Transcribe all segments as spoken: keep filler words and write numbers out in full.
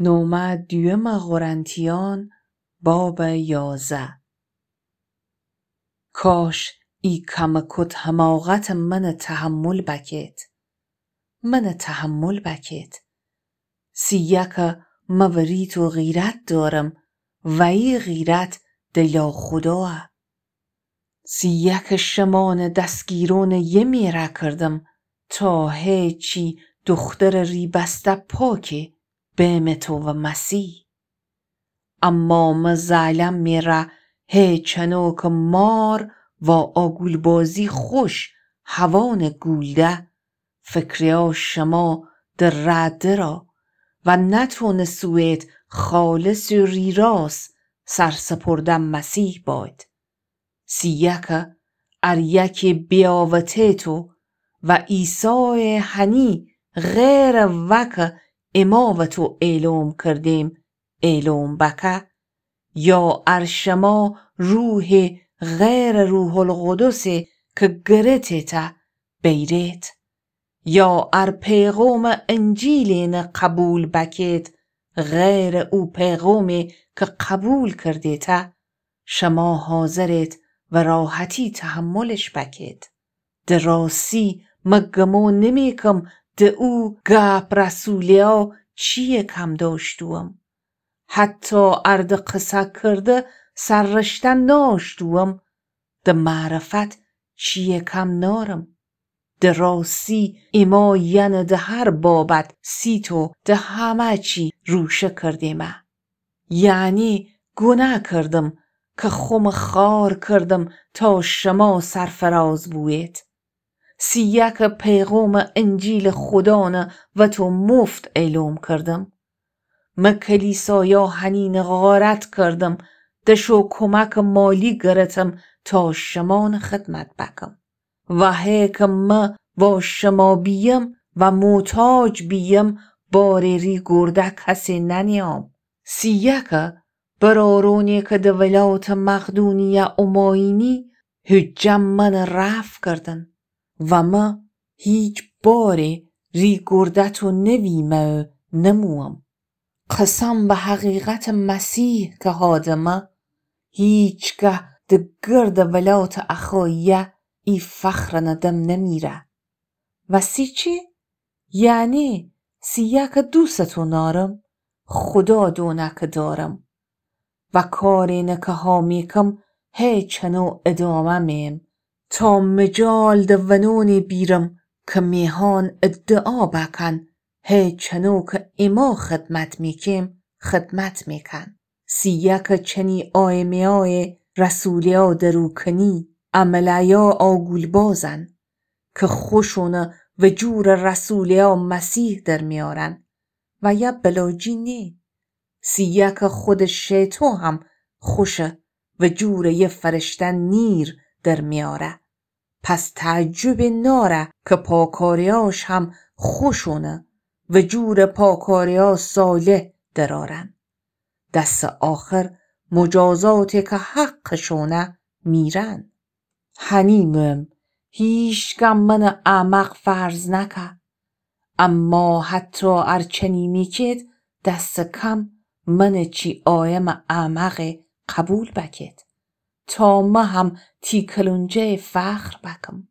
نومه دیوم قرنتیان باب یازه. کاش ای کم کت حماقت من تحمل بکت من تحمل بکت سیک موریت و غیرت دارم و ای غیرت دلا خداه سیک شمان دستگیرون یه میره کردم تا هیچی دختر ریبسته پاکی بیم تو و مسیح اما مزالم میره هیچنو که مار و آگول بازی خوش هوان گولده فکریا شما در رده را و نتونه سویت خالص و ریراس سرسپردن مسیح باید سیک ار یکی بیاوته تو و عیسی هنی غیر وک اماوتو اعلام کردیم اعلام بکه یا ار شما روح غیر روح القدس که گرتیته بیریت یا ار پیغام انجیلین قبول بکید غیر او پیغامی که قبول کردیته شما حاضرت و راحتی تحملش بکید در راستی مگمون نمیکم ده او گپ رسولیا چیه کم داشتوم حتی ارد قصه کرده سررشته ناشتوم ده معرفت چیه کم نارم ده راستی اما ین ده هر بابت سیتو ده همه چی روشه کردیمه یعنی گناه کردم که خم خار کردم تا شما سرفراز بوید سیک پیغام انجیل خدانه و تو مفت اعلام کردم من کلیسایا هنین غارت کردم دشو کمک مالی گرتم تا شما خدمت بکم و هیک من و شما بیم و محتاج بیم باری ری گرده کسی ننیام سیک برارونی که ده ولایت مقدونیه اماینی حجم من رفت کردن و من هیچ باری ری گرده تو نویمه نموم قسم به حقیقت مسیح که هادمه هیچگه ده گرد ولایت اخاییه ای فخر ندم نمیره و سی چی؟ یعنی سیک دوستو نارم خدا دونه که دارم و کارینه که ها میکم هیچنو ادامه میم تا مجال ده ونونی بیرم که میهان ادعا بکن هیچنو که اما خدمت میکیم خدمت میکن سیک چنی آیمی آی رسولیا درو کنی عملیا آگول بازن که خوشونه و جور رسولیا مسیح در میارن و یا بلاجی نی سیک خود شیطو هم خوشه و جور یه فرشتن نیر در میاره پس تعجب ناره که پاکاریاش هم خوشونه و جور پاکاریا صالح درارن دست آخر مجازاتی که حقشونه میرن هنیمم هیچگم من اعمق فرض نکه اما حتی ارچنی میکید دست کم من چی آیم اعمق قبول بکید تا ما هم تی کلونجه فخر بکم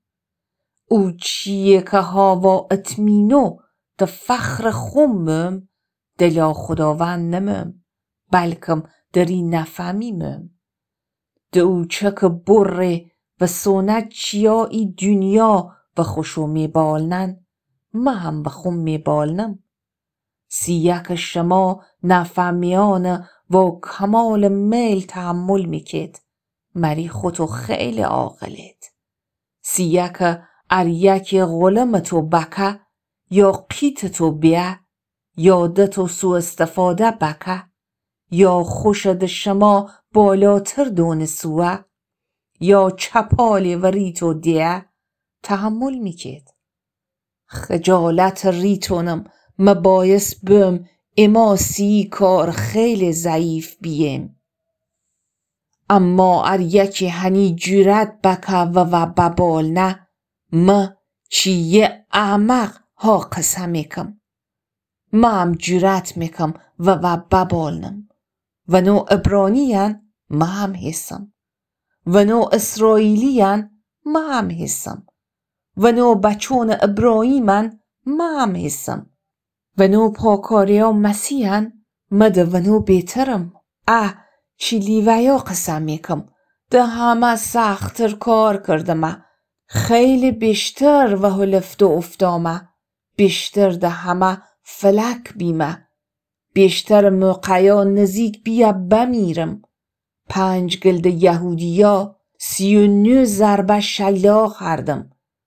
او چیه که هاوا اتمینو ده فخر خومم دلا خداوند نمم بلکم دری نفهمیمم ده او چه که بره و سونت چیا ای دنیا و خوشو میبالنن ما هم بخون میبالنم سیک شما نفهمیان و کمال میل تحمل میکید مری خودتو خیلی عاقلید سیک ار یکی غلمتو بکه یا قیتتو بیه یا دتو سو استفاده بکه یا خوشد شما بالاتر دونسوه یا چپالی و ریتو دیه تحمل میکید خجالت ریتونم مبایس بم اما سی کار خیلی ضعیف بیم اما ار یکی هنی جرت بکه و و ببال نه ما چیه اعمق ها قسم میکم ما هم جرت میکم و و ببالنم و نو عبرانیان ما هم حسم و نو اسرائیلیان ما هم حسم و نو بچون ابراهیمن ما هم حسم و نو پاکاریا مسیحن مده و نو بیترم. اه چی لیویا قسم میکم ده همه سختر کار کردم، خیلی بیشتر و هلفت و افتامه، بیشتر ده همه فلک بیمه، بیشتر موقعیا نزیک بیا بمیرم. پنج گلد یهودیا سی و نو ضربه شیلا خردم،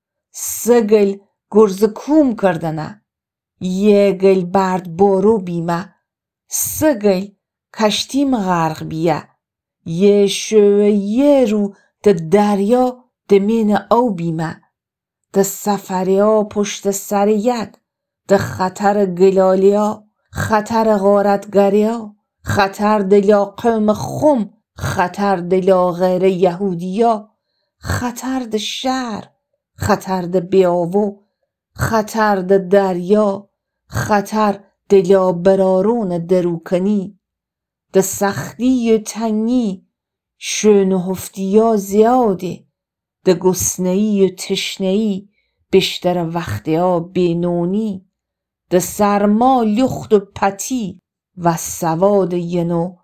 سه گل گرز کوم کردنه، یه گل برد بارو بیمه، سه گل کشتیم غرق بیه، یه شو یه رو ده دریا ده مین او بیمه، ده سفریا پشت سر یک، ده خطر گلالیا، خطر غارتگریا، خطر دلا قوم خم، خطر دلا غیر یهودیا، خطر ده شهر، خطر ده بیاوو، خطر ده دریا، خطر دلا برارون دروکنی، ده سختی و تنگی شون و هفتیا زیاده، ده گسنهی و تشنهی بیشتر وقتی ها بینونی، ده سرما لخت و پتی و سواد ینو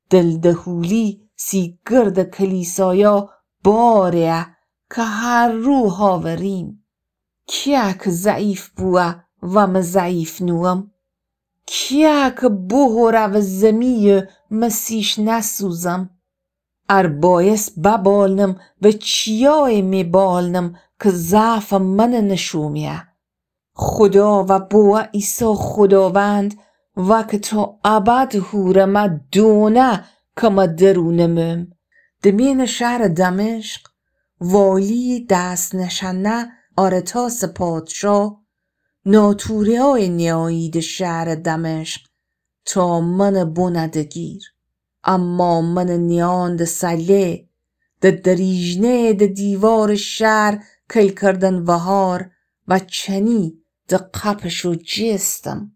دلدهولی سی گرد کلیسایا باره که هر رو هاوریم. کیا که ضعیف بوه و من ضعیف نوم، کیا که بهوره و زمی مسیش نسوزم، ار بایست ببالنم و چیای می بالنم که ضعف من نشومیه. خدا و بوا عیسی خداوند و که تا ابد هوره ما دونه که ما درونمم. دمین شهر دمشق والی دست نشنه آرتاس پادشاه ناتوری های نیایید شهر دمشق تا من بوندگیر، اما من نیاند سله ده دریجنه ده دیوار شهر کل کردن وهار و چنی ده قپش و جستم.